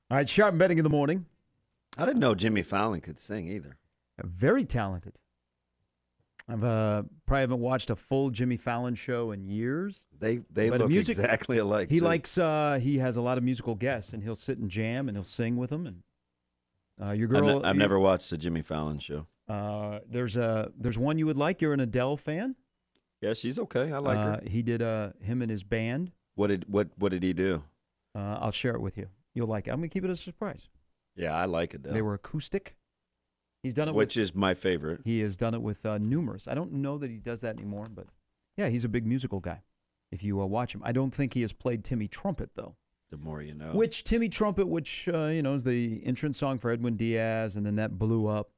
All right, sharp betting in the morning. I didn't know Jimmy Fallon could sing either. Very talented. I've probably haven't watched a full Jimmy Fallon show in years. They But look music, exactly alike. he too. likes. He has a lot of musical guests, and he'll sit and jam, and he'll sing with them. And your girl, I've never watched the Jimmy Fallon show. there's one you would like. You're an Adele fan. Yeah, she's okay. I like her. He did him and his band. What did he do? I'll share it with you. You'll like it. I'm gonna keep it a surprise. Yeah, I like Adele. They were acoustic. He's done it, which is my favorite. He has done it with numerous. I don't know that he does that anymore, but yeah, he's a big musical guy. If you watch him, I don't think he has played Timmy Trumpet though. The more you know. Which Timmy Trumpet, which is the entrance song for Edwin Diaz, and then that blew up,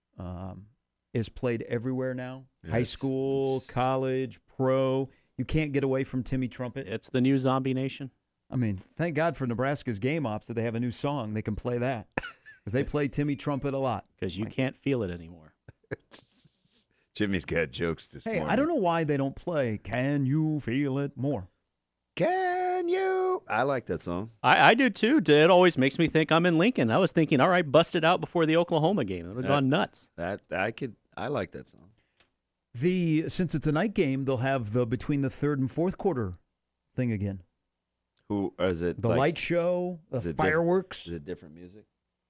is played everywhere now. Yeah, High school, college, pro. You can't get away from Timmy Trumpet. It's the new Zombie Nation. I mean, thank God for Nebraska's game ops that they have a new song. They can play that because they play Timmy Trumpet a lot. Because you can't feel it anymore. Jimmy's got jokes this morning. I don't know why they don't play Can You Feel It more. Can you? I like that song. I do too. It always makes me think I'm in Lincoln. I was thinking, all right, bust it out before the Oklahoma game. It would have gone nuts. I like that song. Since it's a night game, they'll have the between the third and fourth quarter thing again. Who is it? The light show, the fireworks. Is it different music?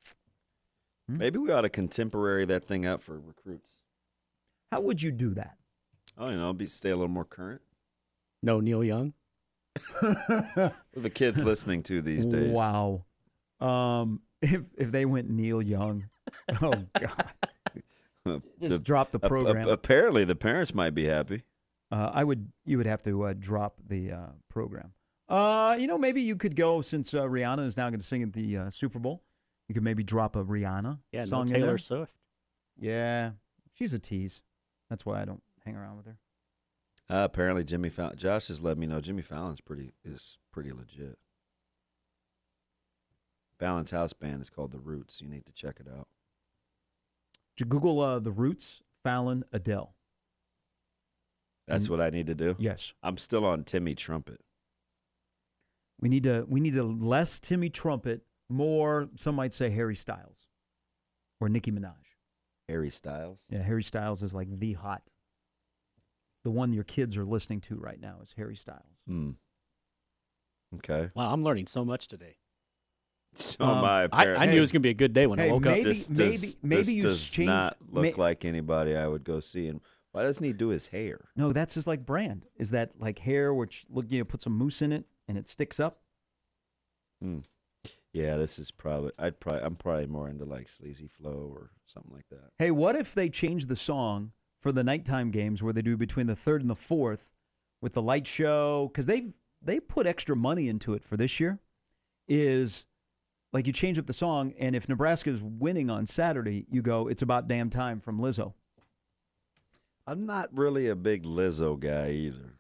Maybe we ought to contemporary that thing out for recruits. How would you do that? Oh, stay a little more current. No Neil Young. What are the kids listening to these days? Wow. If they went Neil Young, oh God, just drop the program. Apparently, the parents might be happy. You would have to drop the program. Maybe you could go since Rihanna is now going to sing at the Super Bowl. You could maybe drop a Rihanna song no in Taylor there. Swift. Yeah, she's a tease. That's why I don't hang around with her. Apparently, Jimmy Fallon. Josh has let me know Jimmy Fallon's pretty legit. Fallon's house band is called The Roots. You need to check it out. Did you Google The Roots, Fallon, Adele? That's what I need to do? Yes. I'm still on Timmy Trumpet. We need a less Timmy Trumpet, more, some might say, Harry Styles or Nicki Minaj. Harry Styles? Yeah, Harry Styles is like the hot. The one your kids are listening to right now is Harry Styles. Okay. Wow, I'm learning so much today. So am I. I knew it was going to be a good day when I woke up. Maybe you does not look like anybody I would go see. And why doesn't he do his hair? No, that's his like brand. Is that like hair which put some mousse in it and it sticks up? Yeah, this is probably. I'm probably more into like Sleazy Flow or something like that. Hey, what if they change the song for the nighttime games where they do between the third and the fourth with the light show? Because they put extra money into it for this year. Is like you change up the song, and if Nebraska is winning on Saturday, you go, "It's About Damn Time" from Lizzo. I'm not really a big Lizzo guy either.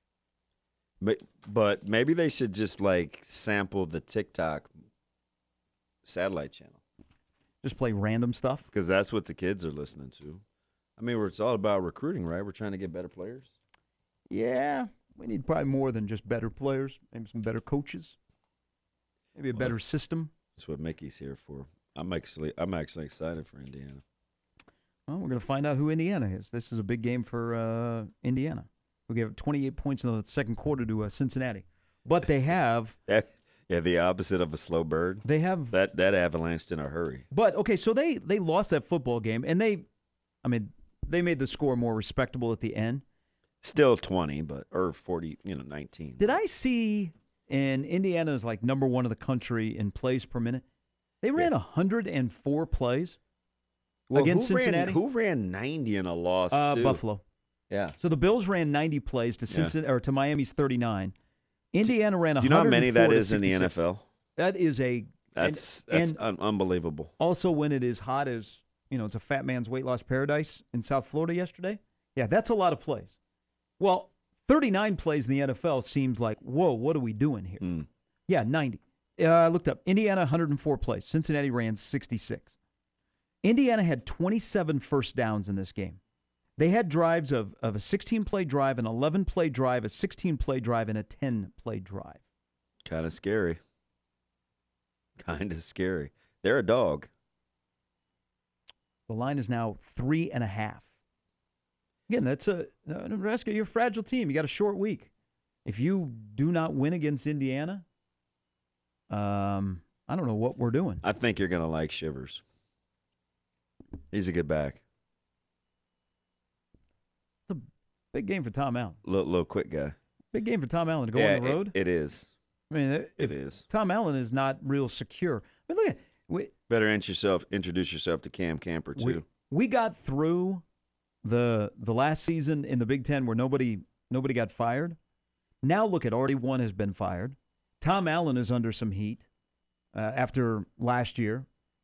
But maybe they should just like sample the TikTok satellite channel. Just play random stuff? Because that's what the kids are listening to. I mean, it's all about recruiting, right? We're trying to get better players. Yeah, we need probably more than just better players. Maybe some better coaches. Maybe a better system. That's what Mickey's here for. I'm actually excited for Indiana. Well, we're going to find out who Indiana is. This is a big game for Indiana. We gave 28 points in the second quarter to Cincinnati. But they have... Yeah, the opposite of a slow bird. They have... That avalanched in a hurry. But, okay, so they lost that football game, and they made the score more respectable at the end. Still 20, or 40, 19. Did I see... And Indiana is like number one in the country in plays per minute. They ran 104 plays against Cincinnati. Who ran 90 in a loss too? Buffalo. Yeah. So the Bills ran 90 plays to Cincinnati or to Miami's 39. Indiana ran 104. Do you know how many that is 66. in the NFL? That is that's unbelievable. Also, when it is hot as it's a fat man's weight loss paradise in South Florida yesterday. Yeah, that's a lot of plays. Well, 39 plays in the NFL seems like, whoa, what are we doing here? Yeah, 90. I looked up. Indiana, 104 plays. Cincinnati ran 66. Indiana had 27 first downs in this game. They had drives of a 16-play drive, an 11-play drive, a 16-play drive, and a 10-play drive. Kind of scary. kind of scary. They're a dog. The line is now 3.5. Again, that's Nebraska, you're a fragile team. You got a short week. If you do not win against Indiana, I don't know what we're doing. I think you're going to like Shivers. He's a good back. It's a big game for Tom Allen. Little quick guy. Big game for Tom Allen to go on the road. It is. I mean, it is. Tom Allen is not real secure. I mean, look at better introduce yourself to Cam Camper too. We got through the last season in the Big Ten where nobody got fired. Now look at already one has been fired. Tom Allen is under some heat after last year.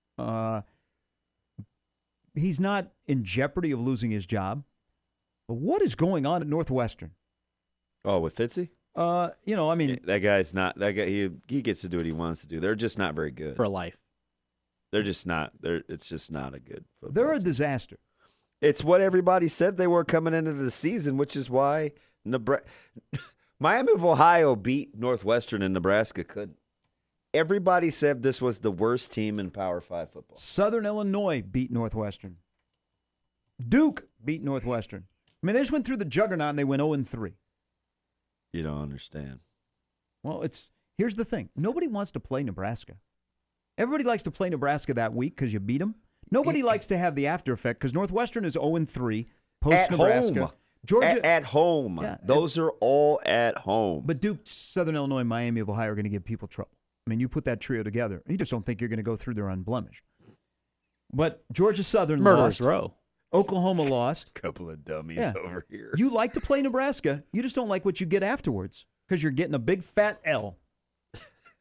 He's not in jeopardy of losing his job. But what is going on at Northwestern? Oh, with Fitzy? I mean, that guy's not that guy. He gets to do what he wants to do. They're just not very good for life. They're just not. It's just not a good football. They're a disaster. It's what everybody said they were coming into the season, which is why Miami of Ohio beat Northwestern and Nebraska couldn't. Everybody said this was the worst team in Power 5 football. Southern Illinois beat Northwestern. Duke beat Northwestern. I mean, they just went through the juggernaut and they went 0-3. You don't understand. Well, here's the thing. Nobody wants to play Nebraska. Everybody likes to play Nebraska that week because you beat them. Nobody likes to have the after effect because Northwestern is 0-3 post-Nebraska. Home. Georgia at home. Yeah, those are all at home. But Duke, Southern Illinois, Miami of Ohio are going to give people trouble. I mean, you put that trio together. You just don't think you're going to go through there unblemished. But Georgia Southern Murderers lost. Row. Oklahoma lost. Couple of dummies over here. You like to play Nebraska. You just don't like what you get afterwards because you're getting a big fat L. I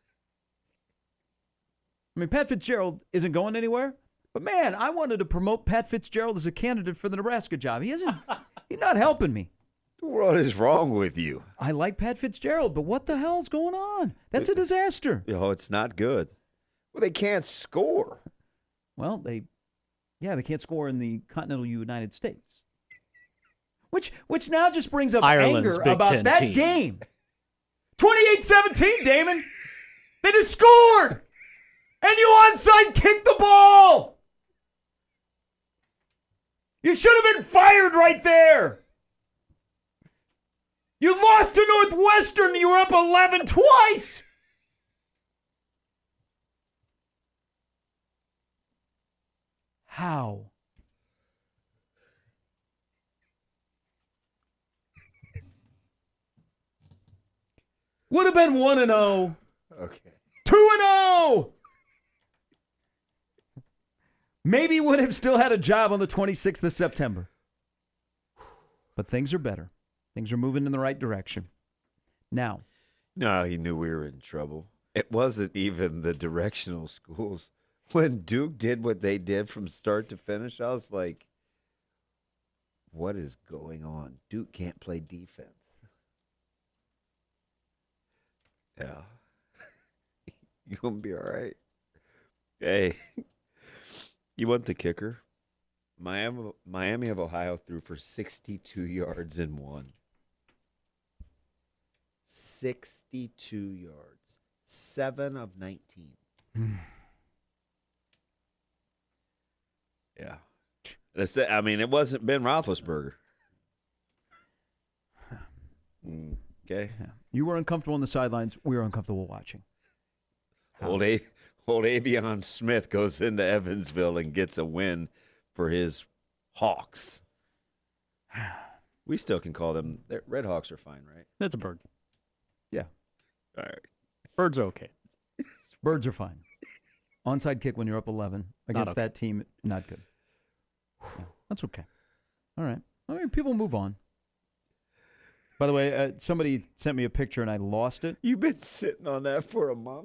mean, Pat Fitzgerald isn't going anywhere. But, man, I wanted to promote Pat Fitzgerald as a candidate for the Nebraska job. He's not helping me. What is wrong with you? I like Pat Fitzgerald, but what the hell's going on? That's a disaster. It's not good. Well, they can't score. Well, they can't score in the continental United States. Which now just brings up Ireland's anger Big about Ten that team. game. 28-17, Damon. They just scored. And you onside kicked the ball. You should have been fired right there. You lost to Northwestern. You were up 11 twice. How? Would have been 1-0. Okay. 2-0. Maybe would have still had a job on the 26th of September. But things are better. Things are moving in the right direction. Now. No, he knew we were in trouble. It wasn't even the directional schools. When Duke did what they did from start to finish, I was like, what is going on? Duke can't play defense. Yeah. You gonna be all right. Hey, you want the kicker? Miami of Ohio threw for 62 yards and won. 62 yards. 7 of 19. Yeah. That's it. I mean, it wasn't Ben Roethlisberger. Okay. Yeah. You were uncomfortable on the sidelines. We were uncomfortable watching. Old Avion Smith goes into Evansville and gets a win for his Hawks. We still can call them Red Hawks are fine, right? That's a bird. Yeah. All right. Birds are okay. Birds are fine. Onside kick when you're up 11 against that team, not good. Yeah, that's okay. All right. I mean, people move on. By the way, somebody sent me a picture and I lost it. You've been sitting on that for a month.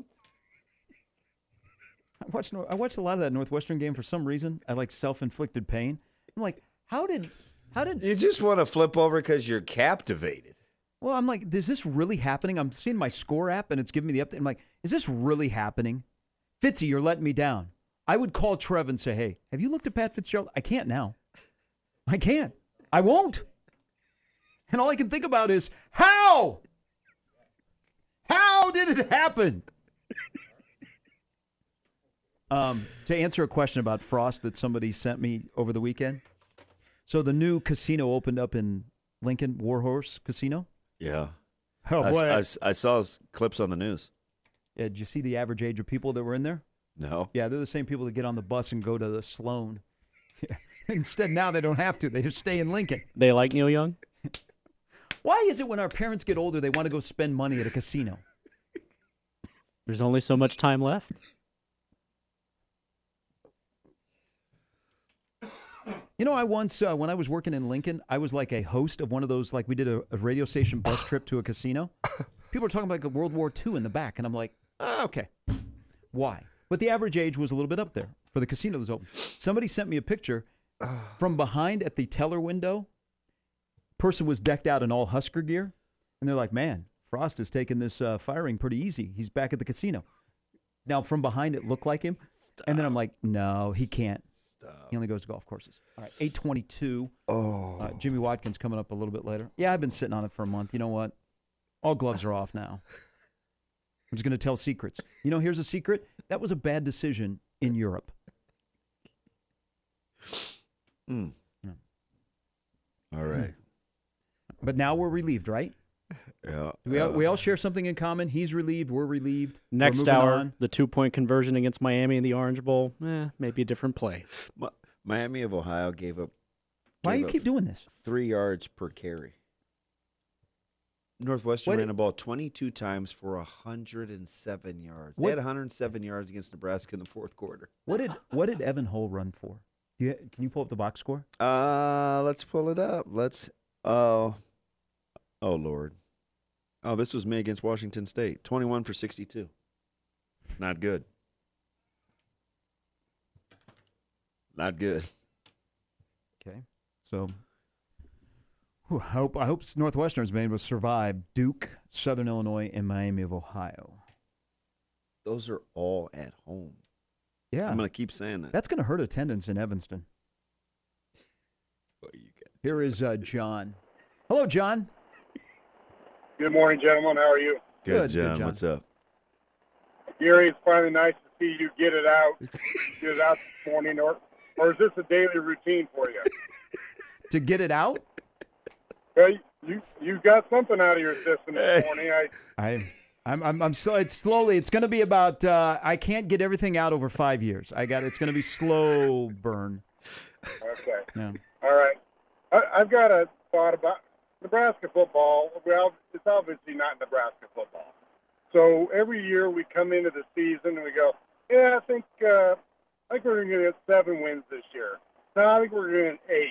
I watched a lot of that Northwestern game for some reason. I like self-inflicted pain. I'm like, how did you just want to flip over because you're captivated? Well, I'm like, is this really happening? I'm seeing my score app and it's giving me the update. I'm like, is this really happening? Fitzy, you're letting me down. I would call Trev and say, hey, have you looked at Pat Fitzgerald? I can't now. I can't. I won't. And all I can think about is, how? How did it happen? To answer a question about Frost that somebody sent me over the weekend. So the new casino opened up in Lincoln, Warhorse Casino. Yeah. Oh, boy. I saw clips on the news. Yeah, did you see the average age of people that were in there? No. Yeah, they're the same people that get on the bus and go to the Sloan. Instead, now they don't have to. They just stay in Lincoln. They like Neil Young? Why is it when our parents get older, they want to go spend money at a casino? There's only so much time left. You know, I once, when I was working in Lincoln, I was like a host of one of those, like we did a radio station bus trip to a casino. People are talking about like World War II in the back, and I'm like, okay. Why? But the average age was a little bit up there for the casino that was open. Somebody sent me a picture from behind at the teller window. Person was decked out in all Husker gear, and they're like, man, Frost is taking this firing pretty easy. He's back at the casino. Now, from behind, it looked like him. Stop. And then I'm like, no, he can't. Stop. He only goes to golf courses. All right, 8:22. Oh. Jimmy Watkins coming up a little bit later. Yeah, I've been sitting on it for a month. You know what? All gloves are off now. I'm just going to tell secrets. You know, here's a secret. That was a bad decision in Europe. Mm. Yeah. All right. But now we're relieved, right? Yeah. We all share something in common. He's relieved. We're relieved. Next we're moving hour, on. the 2-point conversion against Miami in the Orange Bowl. Maybe a different play. Miami of Ohio gave up. Why do you keep doing this? 3 yards per carry. Northwestern ran the ball 22 times for 107 yards. They had 107 yards against Nebraska in the fourth quarter. What did Evan Hull run for? Can you pull up the box score? Let's pull it up. Oh Lord. Oh, this was me against Washington State. 21 for 62. Not good. Not good. Okay, so I hope Northwestern's been able to survive Duke, Southern Illinois, and Miami of Ohio. Those are all at home. Yeah, I'm going to keep saying that. That's going to hurt attendance in Evanston. What you get? Here is John. Hello, John. Good morning, gentlemen. How are you? Good, John. John. What's up? Gary, it's finally nice to see you get it out. Get it out this morning, or is this a daily routine for you? To get it out? Well, you got something out of your system this morning. I'm so it's slowly. It's going to be about. I can't get everything out over 5 years. It's going to be slow burn. Okay. Yeah. All right. I've got a thought about Nebraska football. Well, it's obviously not Nebraska football. So every year we come into the season and we go, yeah, I think we're going to get 7 wins this year. No, I think we're going to get 8.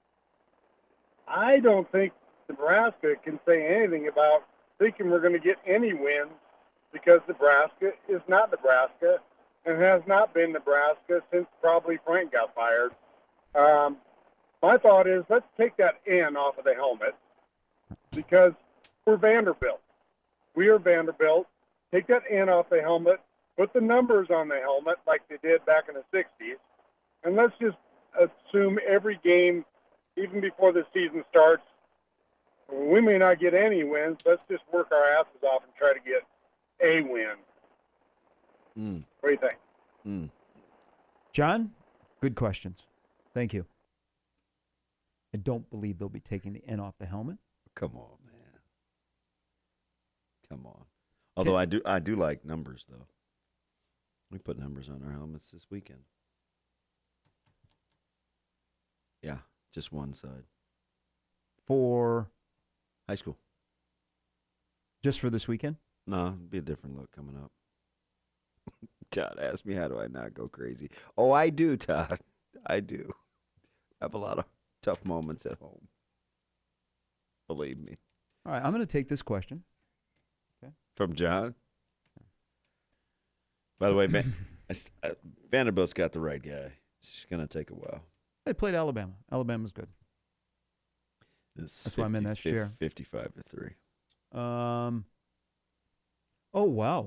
I don't think Nebraska can say anything about thinking we're going to get any wins because Nebraska is not Nebraska and has not been Nebraska since probably Frank got fired. My thought is let's take that N off of the helmet because we're Vanderbilt. We are Vanderbilt. Take that N off the helmet, put the numbers on the helmet like they did back in the 60s, and let's just assume every game, even before the season starts, we may not get any wins. Let's just work our asses off and try to get a win. What do you think? John, good questions. Thank you. I don't believe they'll be taking the N off the helmet. Come on, man. Come on. Although I do like numbers though. We put numbers on our helmets this weekend. Yeah, just one side. For High school. just for this weekend? No, it'll be a different look coming up. Todd asked me, how do I not go crazy? Oh, I do, Todd. I do. I have a lot of tough moments at home. Believe me. All right, I'm going to take this question. From John? By the way, Vanderbilt's got the right guy. It's going to take a while. They played Alabama. Alabama's good. That's why I'm in that chair. 55-3. Oh, wow.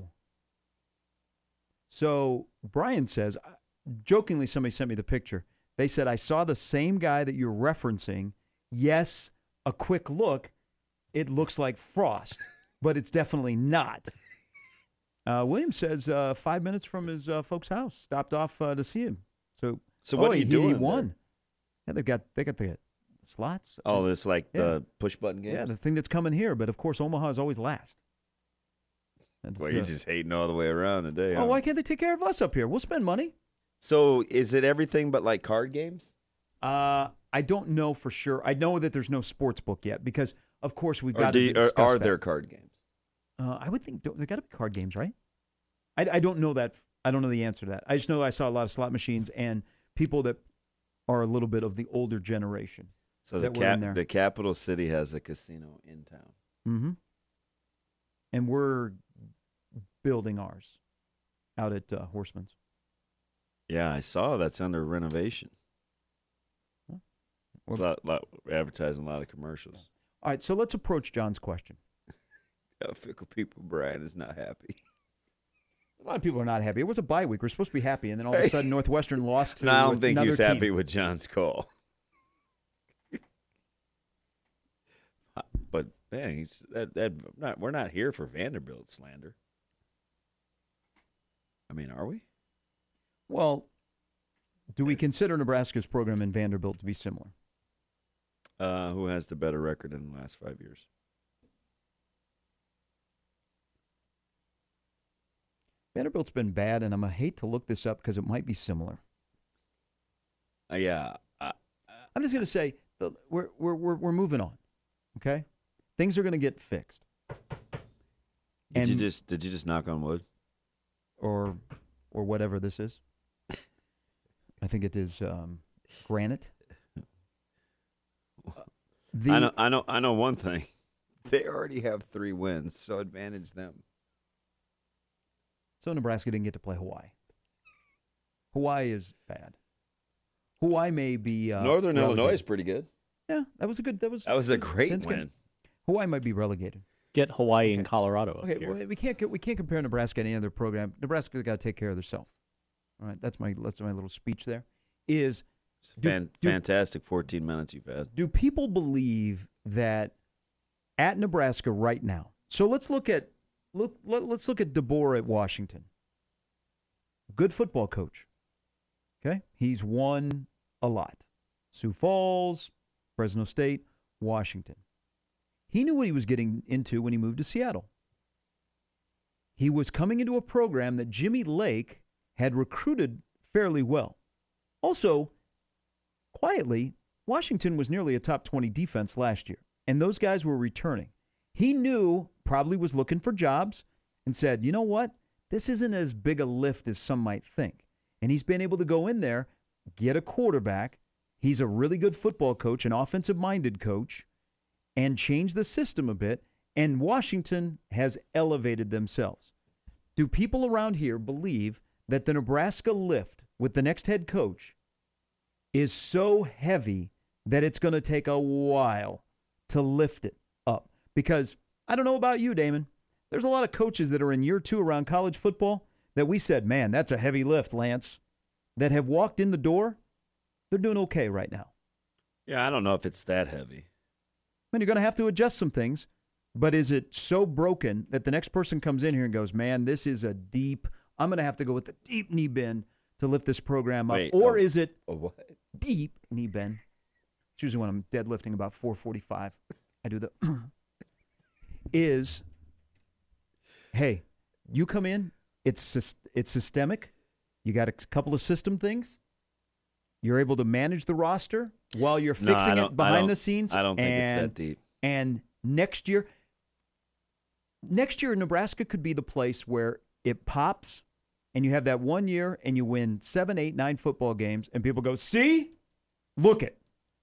So Brian says, jokingly, somebody sent me the picture. They said, I saw the same guy that you're referencing. Yes, a quick look. It looks like Frost, but it's definitely not. William says 5 minutes from his folks' house. Stopped off to see him. So what are you doing? He there? won. Yeah, they got the slots. Oh, it's like the push button game. Yeah, the thing that's coming here. But of course, Omaha is always last. Well, you're just hating all the way around today. Oh, why can't they take care of us up here? We'll spend money. So is it everything but like card games? I don't know for sure. I know that there's no sports book yet because, of course, we've got to discuss are that. there card games? I would think there got to be card games, right? I don't know that. I don't know the answer to that. I just know I saw a lot of slot machines and people that are a little bit of the older generation. So the capital city has a casino in town. Mm-hmm. And we're building ours out at Horseman's. Yeah, I saw that's under renovation. Advertising a lot of commercials. All right, so let's approach John's question. Fickle people, Brian is not happy. A lot of people are not happy. It was a bye week. We're supposed to be happy, and then all of a sudden Northwestern lost to no, I don't think another he's team. happy with John's call. But man, we're not here for Vanderbilt slander. I mean, are we? Well, do we consider Nebraska's program and Vanderbilt to be similar? Who has the better record in the last 5 years? Vanderbilt's been bad, and I'm going to hate to look this up because it might be similar. Yeah. I'm just going to say we're moving on. Okay, things are going to get fixed. Did you just knock on wood? Or whatever this is. I think it is granite. I know one thing. They already have 3 wins, so advantage them. So Nebraska didn't get to play Hawaii. Hawaii is bad. Hawaii may be Northern relegated. Illinois is pretty good. Yeah, that was a great win. Good. Hawaii might be relegated. Get Hawaii and Colorado up Okay, here. well, we can't compare Nebraska to any other program. Nebraska's got to take care of themselves. All right, that's my little speech there. Fantastic 14 minutes you've had. Do people believe that at Nebraska right now? So let's look at DeBoer at Washington. Good football coach. Okay, he's won a lot. Sioux Falls, Fresno State, Washington. He knew what he was getting into when he moved to Seattle. He was coming into a program that Jimmy Lake had recruited fairly well. Also, quietly, Washington was nearly a top 20 defense last year, and those guys were returning. He knew, probably was looking for jobs, and said, you know what? This isn't as big a lift as some might think. And he's been able to go in there, get a quarterback. He's a really good football coach, an offensive-minded coach, and change the system a bit, and Washington has elevated themselves. Do people around here believe that the Nebraska lift with the next head coach is so heavy that it's going to take a while to lift it up? Because I don't know about you, Damon. There's a lot of coaches that are in year 2 around college football that we said, man, that's a heavy lift, Lance, that have walked in the door. They're doing okay right now. Yeah, I don't know if it's that heavy. And you're going to have to adjust some things, but is it so broken that the next person comes in here and goes, man, this is I'm going to have to go with the deep knee bend to lift this program up? Or is it what? Deep knee bend? It's usually when I'm deadlifting about 445. I do the hey, you come in, it's systemic. You got a couple of system things. You're able to manage the roster while you're fixing it behind the scenes. I don't think it's that deep. And next year, Nebraska could be the place where it pops and you have that 1 year and you win 7, 8, 9 football games and people go, see, look it.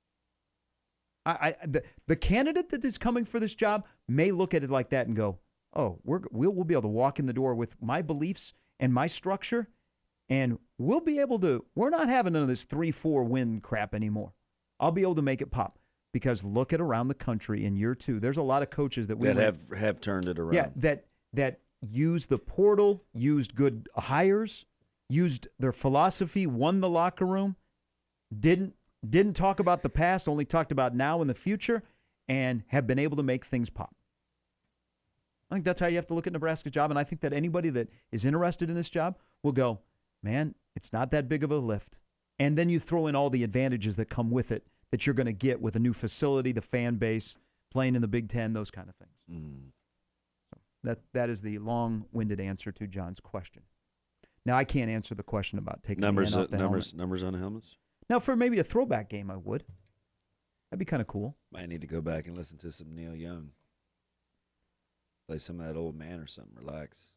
The candidate that is coming for this job may look at it like that and go, oh, we'll be able to walk in the door with my beliefs and my structure, and we'll be able to, we're not having none of this 3-4 win crap anymore. I'll be able to make it pop. Because look at around the country in year 2. There's a lot of coaches that have turned it around. Yeah, that used the portal, used good hires, used their philosophy, won the locker room, didn't talk about the past, only talked about now and the future, and have been able to make things pop. I think that's how you have to look at Nebraska's job, and I think that anybody that is interested in this job will go, man, it's not that big of a lift. And then you throw in all the advantages that come with it that you're going to get with a new facility, the fan base, playing in the Big Ten, those kind of things. So that is the long-winded answer to John's question. Now, I can't answer the question about taking Numbers, the hand off the helmet. numbers on the helmets. Now, for maybe a throwback game, I would. That'd be kind of cool. Might need to go back and listen to some Neil Young. Play some of that Old Man or something. Relax.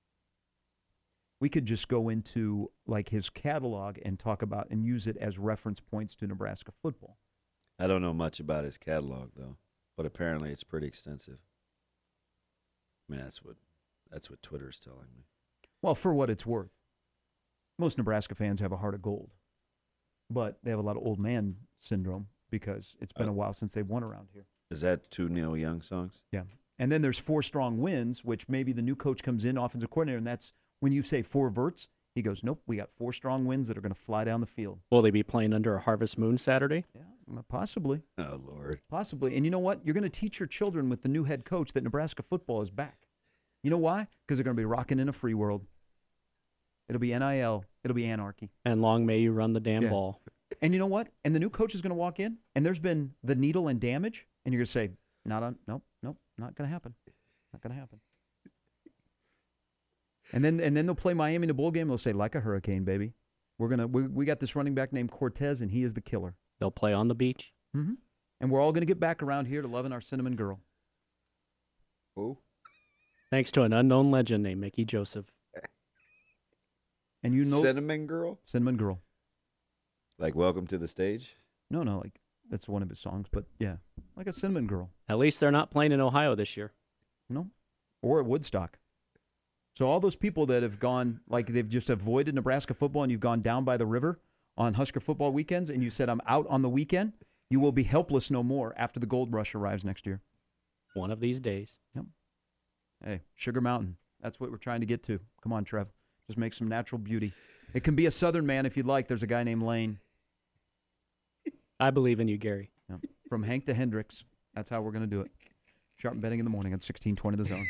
We could just go into like his catalog and talk about and use it as reference points to Nebraska football. I don't know much about his catalog though, but apparently it's pretty extensive. I mean, that's what Twitter's telling me. Well, for what it's worth, most Nebraska fans have a heart of gold, but they have a lot of old man syndrome because it's been a while since they've won around here. Is that 2 Neil Young songs? Yeah. And then there's 4 strong wins, which maybe the new coach comes in, offensive coordinator, and that's when you say 4 verts, he goes, nope, we got 4 strong wins that are going to fly down the field. Will they be playing under a harvest moon Saturday? Yeah, possibly. Oh, Lord. Possibly. And you know what? You're going to teach your children with the new head coach that Nebraska football is back. You know why? Because they're going to be rocking in a free world. It'll be NIL. It'll be anarchy. And long may you run the damn ball. And you know what? And the new coach is going to walk in, and there's been the needle and damage, and you're going to say, nope, not going to happen. Not going to happen. And then they'll play Miami in the bowl game. They'll say, like a hurricane, baby. We got this running back named Cortez, and he is the killer. They'll play on the beach. Mm-hmm. And we're all going to get back around here to loving our cinnamon girl. Who? Thanks to an unknown legend named Mickey Joseph. And you know, Cinnamon Girl? Cinnamon Girl. Like Welcome to the Stage? No, like that's one of his songs, but yeah, like a Cinnamon Girl. At least they're not playing in Ohio this year. No, or at Woodstock. So all those people that have gone, like they've just avoided Nebraska football, and you've gone down by the river on Husker football weekends, and you said, I'm out on the weekend, you will be helpless no more after the gold rush arrives next year. One of these days. Yep. Hey, Sugar Mountain. That's what we're trying to get to. Come on, Trev. Just make some natural beauty. It can be a Southern man if you'd like. There's a guy named Lane. I believe in you, Gary. Yep. From Hank to Hendricks. That's how we're going to do it. Sharp betting in the morning at 1620 The Zone.